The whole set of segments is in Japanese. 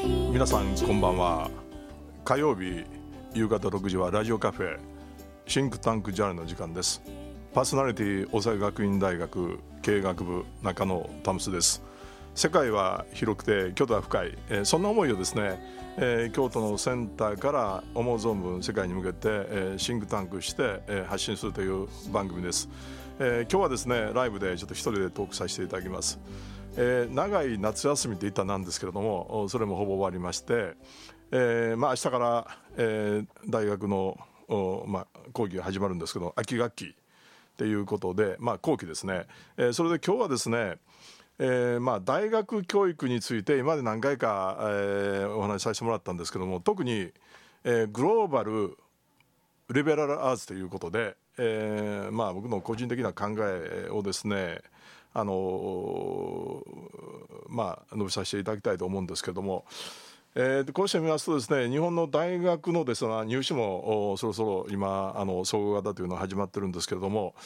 皆さんこんばんは。火曜日夕方6時はラジオカフェシンクタンクジャーナルの時間です。パーソナリティ大阪学院大学経営学部中野タムスです。世界は広くて京都は深い、そんな思いをですね、京都のセンターから思う存分世界に向けて、シンクタンクして、発信するという番組です。今日はですねライブでちょっと一人でトークさせていただきます。長い夏休みって言ったらなんですけれども、それもほぼ終わりまして、明日から、大学の、講義が始まるんですけど、秋学期っていうことで、後期ですね、それで今日はですね、大学教育について今まで何回か、お話しさせてもらったんですけども、特に、グローバルリベラルアーツということで、僕の個人的な考えをですね述べさせていただきたいと思うんですけども、こうしてみますとですね、日本の大学のですね入試もそろそろ今総合型というのが始まってるんですけれども、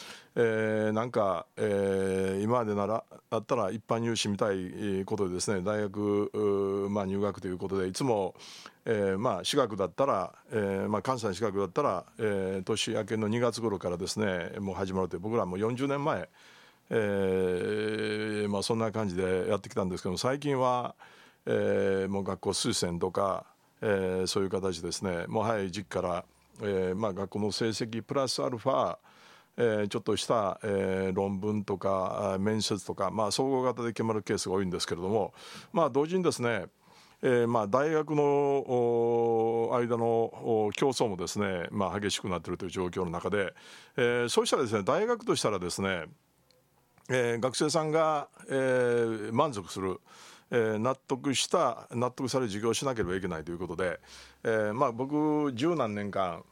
今までならだったら一般入試みたいことでですね、大学、入学ということでいつも、私学だったら、関西の私学だったら、年明けの2月頃からですねもう始まるという、僕らも40年前、そんな感じでやってきたんですけども、最近は、もう学校推薦とか、そういう形ですね、もう早い時期から、学校の成績プラスアルファ、ちょっとした、論文とか面接とか、総合型で決まるケースが多いんですけれども、同時にですね、大学の間の競争もですね、激しくなっているという状況の中で、そうしたらですね、大学としたらですね、学生さんが、満足する、納得される授業をしなければいけないということで、僕十何年間、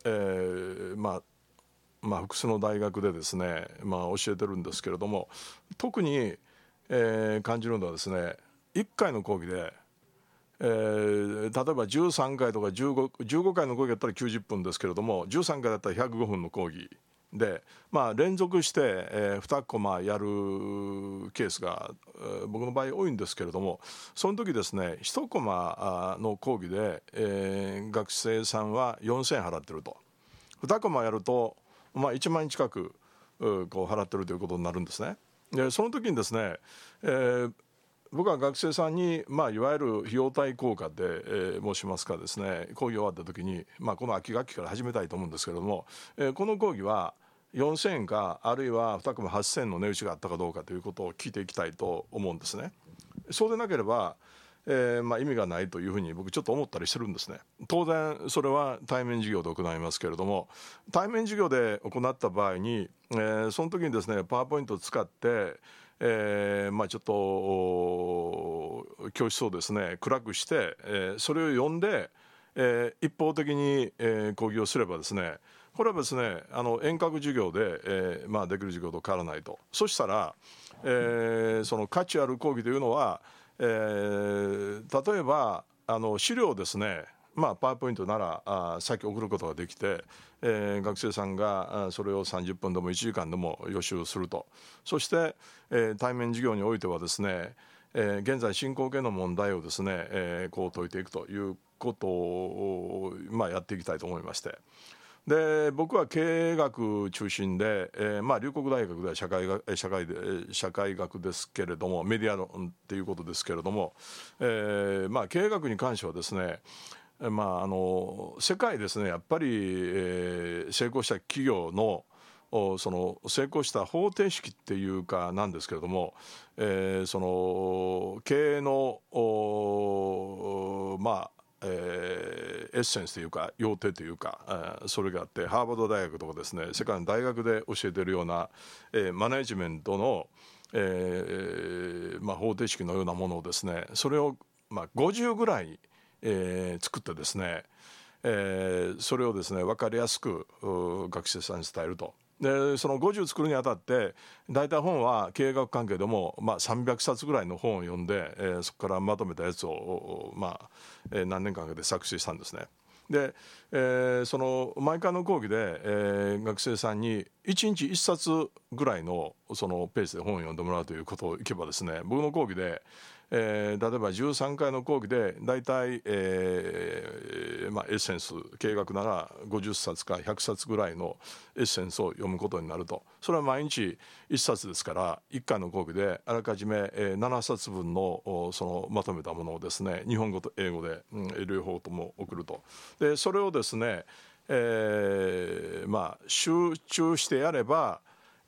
複数の大学でですね、教えてるんですけれども、特に、感じるのはですね、1回の講義で、例えば13回とか15回の講義だったら90分ですけれども、13回だったら105分の講義で、連続して、2コマやるケースが、僕の場合多いんですけれども、その時ですね1コマの講義で、学生さんは4000円払ってると、2コマやると、1万円近くこう払ってるということになるんですね。でその時にですね、僕は学生さんに、いわゆる費用対効果で、申しますかですね、講義終わった時に、この秋学期から始めたいと思うんですけれども、この講義は4000円かあるいは2コマ8000円の値打ちがあったかどうかということを聞いていきたいと思うんですね。そうでなければ、意味がないというふうに僕ちょっと思ったりしてるんですね。当然それは対面授業で行いますけれども、対面授業で行った場合に、その時にですねパワーポイントを使って、ちょっと教室をですね暗くして、それを読んで、一方的に、講義をすればですね、これはですね遠隔授業で、できる授業と変わらないと。そしたら、その価値ある講義というのは、例えば資料ですね、パワーポイントなら先送ることができて、学生さんがそれを30分でも1時間でも予習すると。そして、対面授業においてはですね、現在進行形の問題をですね、こう解いていくということを、やっていきたいと思いまして、で僕は経営学中心で、龍谷大学では社会学ですけれども、メディアのっていうことですけれども、経営学に関してはですね、世界ですねやっぱり、成功した企業のその成功した方程式っていうかなんですけれども、その経営のエッセンスというか要点というか、それがあって、ハーバード大学とかですね世界の大学で教えているような、マネジメントの、方程式のようなものをですね、それを、50ぐらい、作ってですね、それをですね分かりやすく学生さんに伝えると。でその50作るにあたって大体本は経営学関係でも、300冊ぐらいの本を読んで、そこからまとめたやつを、何年間かで作成したんですね。で、その毎回の講義で、学生さんに1日1冊ぐらいのそのペースで本を読んでもらうということをいけばですね、僕の講義で、 例えば13回の講義でだいたいエッセンス計画なら50冊か100冊ぐらいのエッセンスを読むことになると。それは毎日1冊ですから1回の講義であらかじめ7冊分のそのまとめたものをですね日本語と英語で、両方とも送ると。でそれをですね、集中してやれば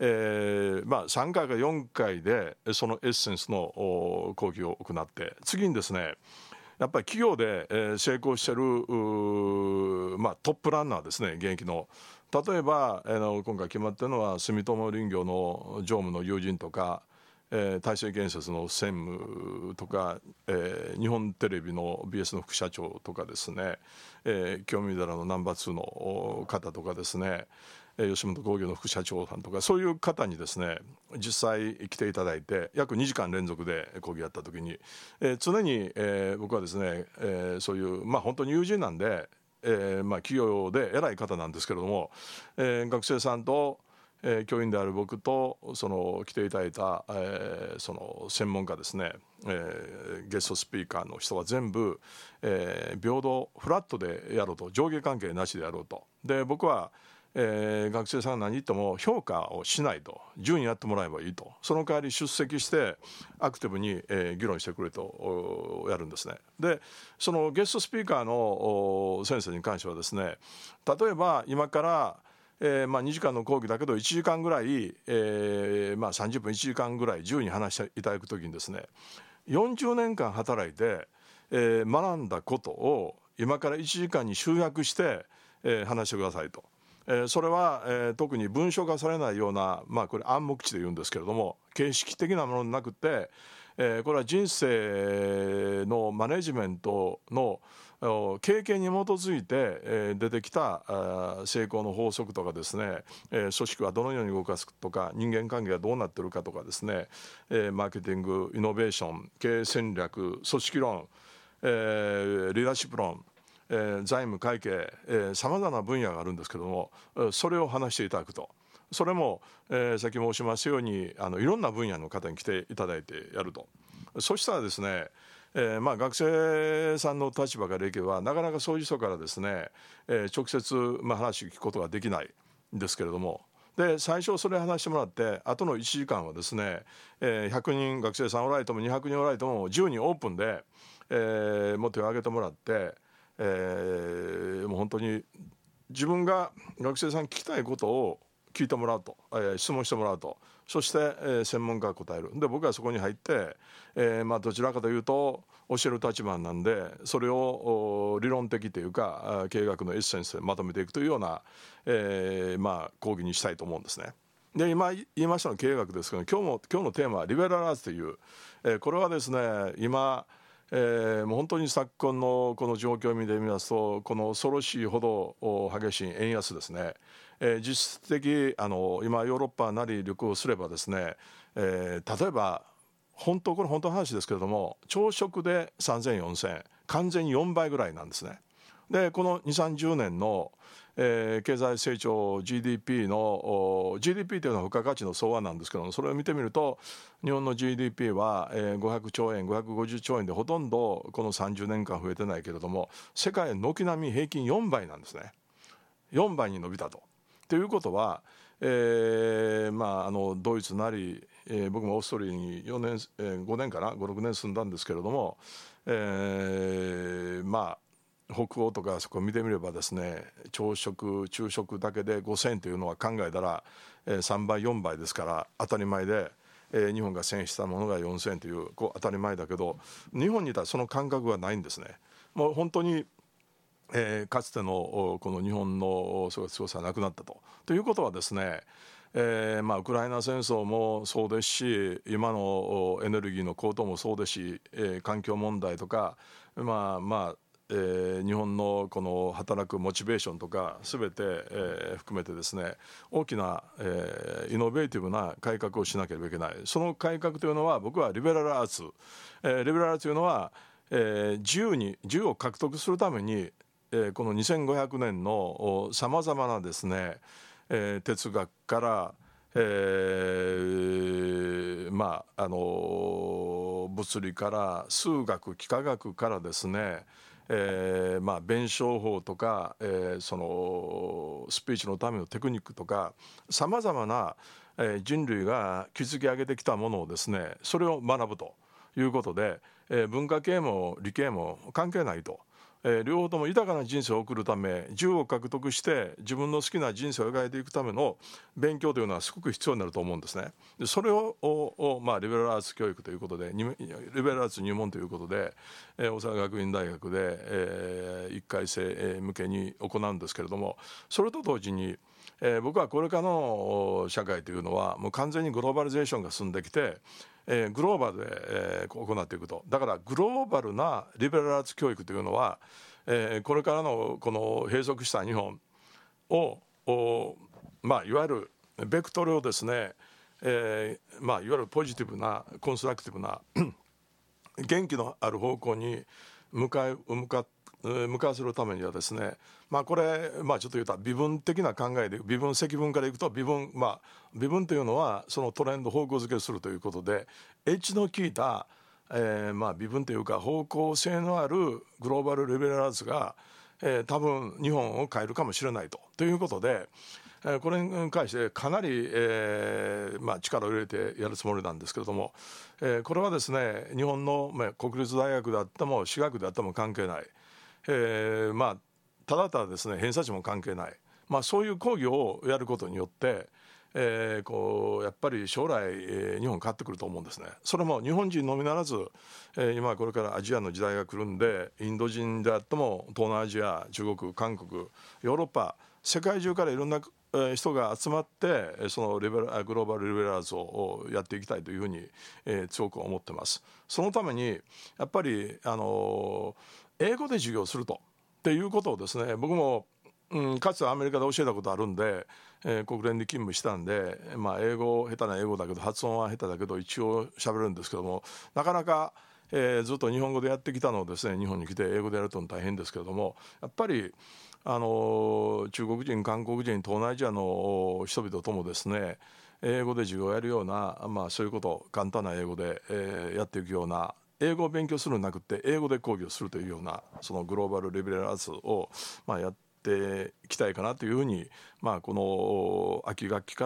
3回か4回でそのエッセンスの講義を行って次にですねやっぱり企業で成功しているトップランナーですね現役の。例えば今回決まっているのは住友林業の常務の友人とか大成建設の専務とか、日本テレビの BS の副社長とかですね、京見寺のナンバー2の方とかですね吉本興業の副社長さんとかそういう方にですね実際来ていただいて約2時間連続で講義やった時に、常に、僕はですね、そういう本当に友人なんで、企業で偉い方なんですけれども、学生さんと教員である僕とその来ていただいた、その専門家ですね、ゲストスピーカーの人は全部、平等フラットでやろうと上下関係なしでやろうと。で僕は学生さんが何言っても評価をしないと順位やってもらえばいいと。その代わり出席してアクティブに、議論してくれとやるんですね。でそのゲストスピーカーの先生に関してはですね例えば今から2時間の講義だけど1時間ぐらい、30分1時間ぐらい自由に話していただくときにですね40年間働いて、学んだことを今から1時間に集約して、話してくださいと。それは、特に文章化されないような、これ暗黙知で言うんですけれども形式的なものでなくて、これは人生のマネジメントの経験に基づいて、出てきた成功の法則とかですね、組織はどのように動かすとか人間関係がどうなっているかとかですね、マーケティングイノベーション経営戦略組織論、リーダーシップ論財務会計さまざまな分野があるんですけどもそれを話していただくと。それも、先申しますようにいろんな分野の方に来ていただいてやると。そしたらですね学生さんの立場からいけばなかなかそういう人からですね、直接、話を聞くことができないんですけれどもで最初それ話してもらって後の1時間はですね、100人学生さんおられても200人おられても自由にオープンで、もう手を挙げてもらって、もう本当に自分が学生さんに聞きたいことを聞いてもらうと、質問してもらうとそして、専門家が答える。で僕はそこに入って、どちらかというと教える立場なんでそれを理論的というか経営学のエッセンスでまとめていくというような、講義にしたいと思うんですね。で今言いましたの経営学ですけど今日のテーマはリベラルアーツという、これはですね今もう本当に昨今のこの状況を見てみますとこの恐ろしいほど激しい円安ですね、実質的今ヨーロッパなり旅行すればですね、例えばこれ本当の話ですけれども朝食で3000、4000完全に4倍ぐらいなんですね。でこの2、30年の経済成長 GDP というのは付加価値の総和なんですけどもそれを見てみると日本の GDP は500兆円550兆円でほとんどこの30年間増えてないけれども世界軒並み平均4倍なんですね。4倍に伸びたと。ということは、ドイツなり、僕もオーストリアに4年、5年かな5、6年住んだんですけれども、北欧とかそこを見てみればですね朝食昼食だけで5000というのは考えたら、3倍4倍ですから当たり前で、日本が1000したものが4000という当たり前だけど日本にいたらその感覚はないんですね。もう本当にかつてのこの日本の強さはなくなったということはですね、ウクライナ戦争もそうですし今のエネルギーの高騰もそうですし、環境問題とか日本のこの働くモチベーションとか全て、含めてですね大きな、イノベーティブな改革をしなければいけない。その改革というのは僕はリベラルアーツ、リベラルアーツというのは、自由を獲得するためにこの2500年のさまざまなですね、哲学から、 物理から数学幾何学からですね、弁証法とか、そのスピーチのためのテクニックとかさまざまな、人類が築き上げてきたものをですね、それを学ぶということで、文化系も理系も関係ないと。両方とも豊かな人生を送るため、10を獲得して自分の好きな人生を描いていくための勉強というのはすごく必要になると思うんですね。でそれをリベラルアーツ教育ということで、リベラルアーツ入門ということで、大阪学院大学で、1回生向けに行うんですけれども、それと同時に、僕はこれからの社会というのはもう完全にグローバリゼーションが進んできて、グローバルで、行っていくと。だからグローバルなリベラルアーツ教育というのは、これからのこの閉塞した日本をいわゆるベクトルをですね、いわゆるポジティブなコンストラクティブな元気のある方向に向かわせるためにはですね、これ、ちょっと言うたら微分的な考えで、微分積分からいくと微分というのはそのトレンド方向づけするということで、エッジの効いた、微分というか方向性のあるグローバルリベラルアーツが、多分日本を変えるかもしれないということで、これに関してかなり、力を入れてやるつもりなんですけれども、これはですね、日本の、国立大学であっても私学であっても関係ない、ただただですね、偏差値も関係ない、そういう講義をやることによって、やっぱり将来、日本変わってくると思うんですね。それも日本人のみならず、今これからアジアの時代が来るんで、インド人であっても東南アジア、中国、韓国、ヨーロッパ、世界中からいろんな人が集まってそのグローバルリベラルアーツをやっていきたいというふうに、強く思ってます。そのためにやっぱり英語で授業するとっていうことをですね、僕も、かつてアメリカで教えたことあるんで、国連で勤務したんで、英語下手な英語だけど発音は下手だけど一応喋るんですけども、なかなか、ずっと日本語でやってきたのをですね、日本に来て英語でやると大変ですけれども、やっぱり中国人、韓国人、東南アジアの人々ともですね、英語で授業をやるような、そういうことを簡単な英語で、やっていくような、英語を勉強するんじゃなくて英語で講義をするというような、そのグローバルリベラルアーツを、やっていきたいかなというふうに、この秋学期から、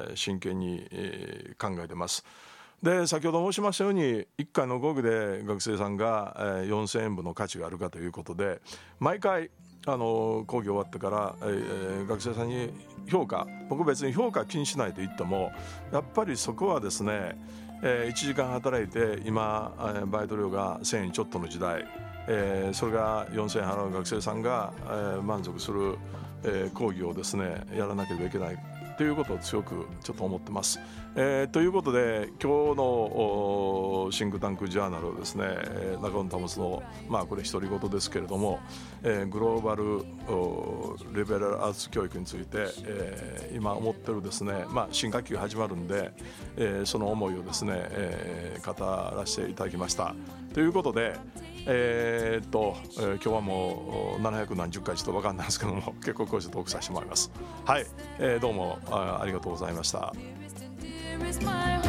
真剣に、考えてます。で、先ほど申しましたように1回の講義で学生さんが、4000円分の価値があるかということで、毎回講義終わってから、学生さんに僕別に評価気にしないと言っても、やっぱりそこはですね、1時間働いて今バイト料が1000円ちょっとの時代、それが4000円払う学生さんが、満足する、講義をですねやらなければいけないということを強くちょっと思ってます。ということで今日のシンクタンクジャーナルをですね、中野保のこれ独り言ですけれども、グローバルリベラルアーツ教育について、今思ってるですね、新学期が始まるんで、その思いをですね、語らせていただきました。ということで、今日はもう700何十回ちょっと分かんないですけども、結構こうしてトークさせてもらいます。はい、どうもありがとうございました。